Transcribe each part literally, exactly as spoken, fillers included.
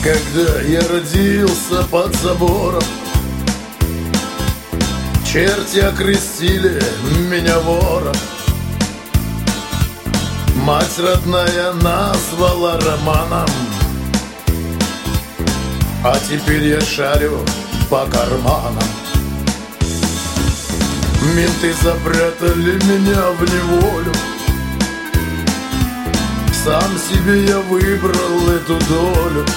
Когда я родился под забором, черти окрестили меня вором. Мать родная назвала романом, а теперь я шарю по карманам. Менты запрятали меня в неволю, сам себе я выбрал эту долю.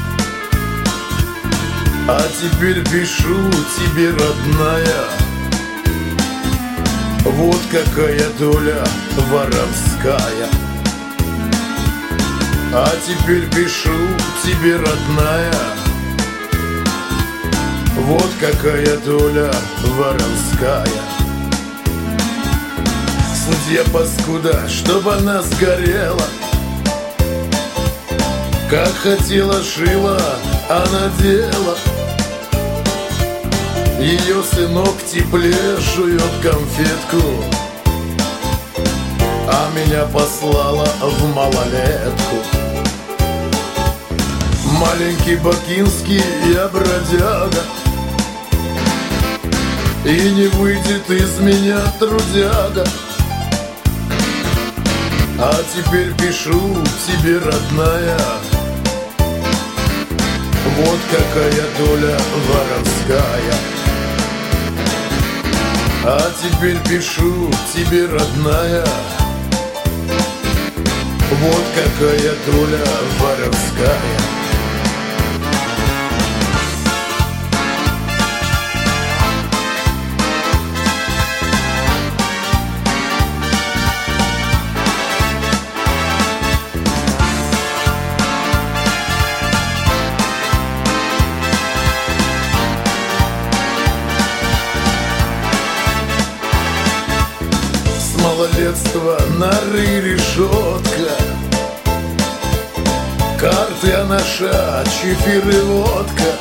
А теперь пишу тебе, родная, вот какая доля воровская. А теперь пишу тебе, родная, вот какая доля воровская. Судья паскуда, чтоб она сгорела, как хотела шила, а надела. Ее сынок в тепле жует конфетку, а меня послала в малолетку. Маленький бакинский я бродяга, и не выйдет из меня трудяга. А теперь пишу тебе, родная, вот какая доля воровская. А теперь пишу тебе, родная, вот какая доля воровская. Малолетство, норы, решетка, карты, анаша, чефир и водка.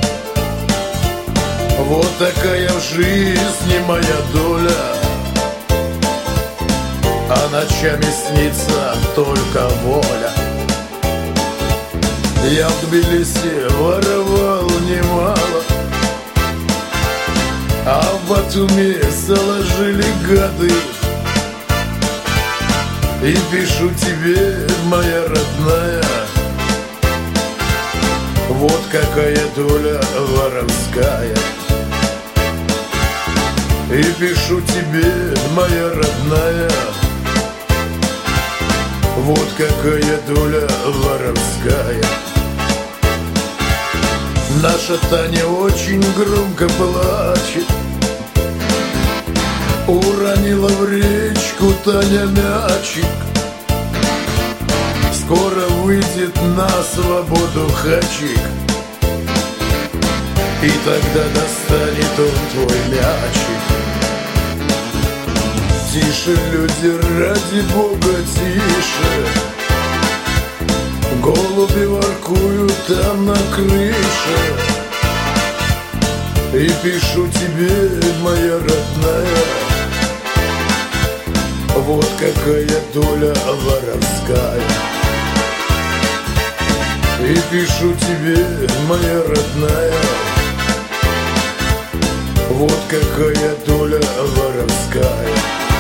Вот такая в жизни моя доля, а ночами снится только воля. Я в Тбилиси воровал немало, а в Батуми заложили гады. И пишу тебе, моя родная, вот какая доля воровская. И пишу тебе, моя родная, вот какая доля воровская. Наша Таня очень громко плачет, уронила в речку Таня мячик. Скоро выйдет на свободу хачик, и тогда достанет он твой мячик. Тише, люди, ради бога, тише, голуби воркуют там на крыше. И пишу тебе, моя родная, вот какая доля воровская. И пишу тебе, моя родная, вот какая доля воровская.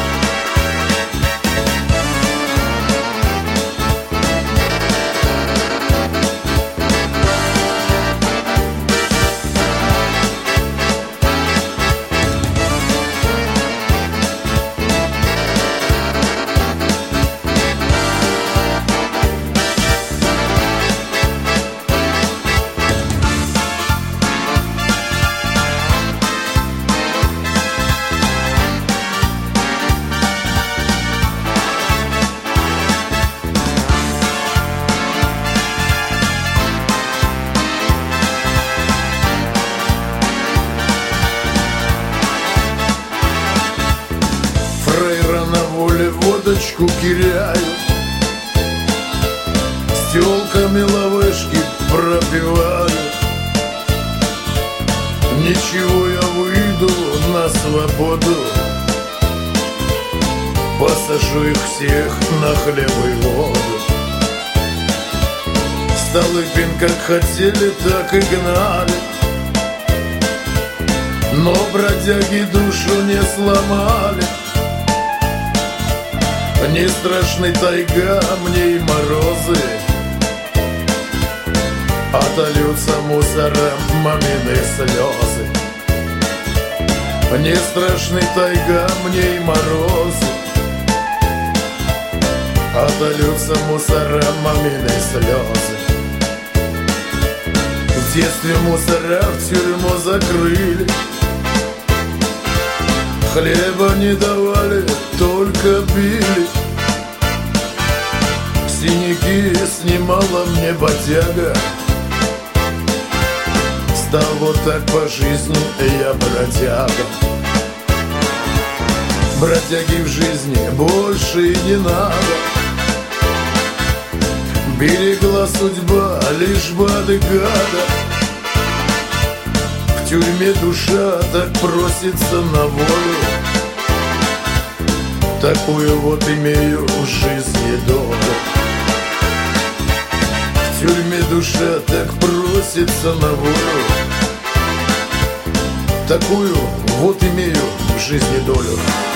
Водочку киряю, с тёлками лавешки пропиваю. Ничего, я выйду на свободу, посажу их всех на хлеб и воду. Столыпин как хотели, так и гнали, но бродяги душу не сломали. Не страшны тайга, мне и морозы, отольются мусором мамины слезы. Не страшны тайга, мне и морозы, отольются мусором мамины слезы. В детстве мусора в тюрьму закрыли, хлеба не давали, только били. Синяки снимала мне бодяга, стал вот так по жизни я бродяга. Бродяги в жизни больше и не надо, берегла судьба лишь бы от гада. В тюрьме душа так просится на волю, такую вот имею в жизни долю. В тюрьме душа так просится на волю, такую вот имею в жизни долю.